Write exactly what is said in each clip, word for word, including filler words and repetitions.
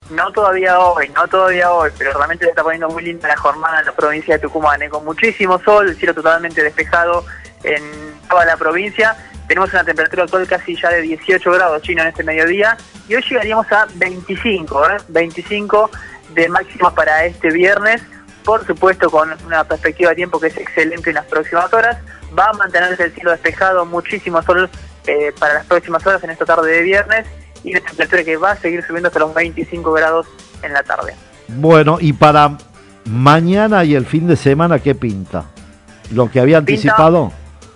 No todavía hoy, no todavía hoy, pero realmente se está poniendo muy linda la jornada en la provincia de Tucumán, ¿eh? Con muchísimo sol, el cielo totalmente despejado en toda la provincia. Tenemos una temperatura actual casi ya de dieciocho grados chino en este mediodía y hoy llegaríamos a veinticinco, ¿eh? veinticinco de máximas para este viernes, por supuesto con una perspectiva de tiempo que es excelente en las próximas horas. Va a mantenerse el cielo despejado, muchísimo sol eh, para las próximas horas en esta tarde de viernes y una temperatura que va a seguir subiendo hasta los veinticinco grados en la tarde. Bueno, y para mañana y el fin de semana, ¿qué pinta? ¿Lo que había anticipado?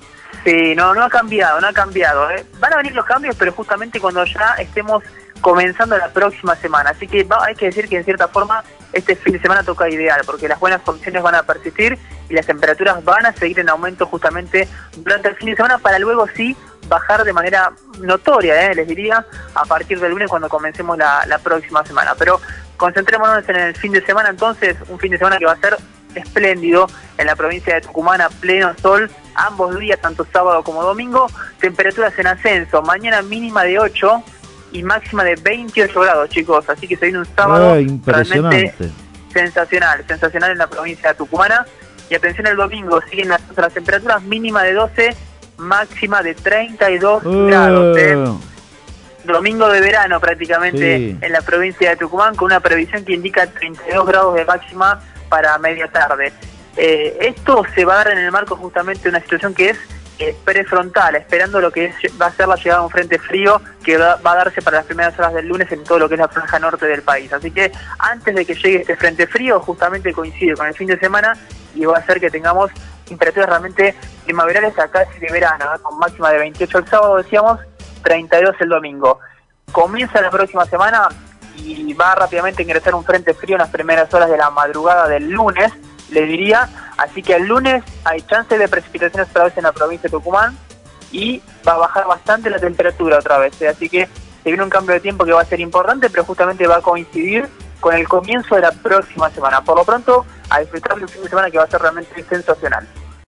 Sí, no, no ha cambiado, no ha cambiado. ¿eh? Van a venir los cambios, pero justamente cuando ya estemos comenzando la próxima semana. Así que va, hay que decir que en cierta forma este fin de semana toca ideal, porque las buenas condiciones van a persistir y las temperaturas van a seguir en aumento justamente durante el fin de semana para luego sí bajar de manera notoria, ¿eh? les diría, a partir del lunes cuando comencemos la, la próxima semana. Pero concentrémonos en el fin de semana entonces, un fin de semana que va a ser espléndido en la provincia de Tucumán a pleno sol, ambos días, tanto sábado como domingo, temperaturas en ascenso, mañana mínima de ocho y máxima de veintiocho grados, chicos, así que se viene un sábado eh, realmente sensacional, sensacional en la provincia de tucumana. Y atención, el domingo siguen las, las temperaturas mínima de doce, máxima de treinta y dos eh. grados, ¿eh? Domingo de verano prácticamente sí. en la provincia de Tucumán, con una previsión que indica treinta y dos grados de máxima para media tarde. Eh, esto se va a dar en el marco justamente de una situación que es eh, prefrontal, esperando lo que es, va a ser la llegada de un frente frío que va, va a darse para las primeras horas del lunes en todo lo que es la franja norte del país. Así que antes de que llegue este frente frío, justamente coincide con el fin de semana y va a hacer que tengamos temperaturas realmente primaverales a casi de verano, ¿no? Con máxima de veintiocho el sábado, decíamos, treinta y dos el domingo. Comienza la próxima semana y va rápidamente a ingresar un frente frío en las primeras horas de la madrugada del lunes, le diría, así que el lunes hay chance de precipitaciones otra vez en la provincia de Tucumán y va a bajar bastante la temperatura otra vez, ¿eh? Así que se viene un cambio de tiempo que va a ser importante, pero justamente va a coincidir con el comienzo de la próxima semana. Por lo pronto, a disfrutar de un fin de semana que va a ser realmente sensacional.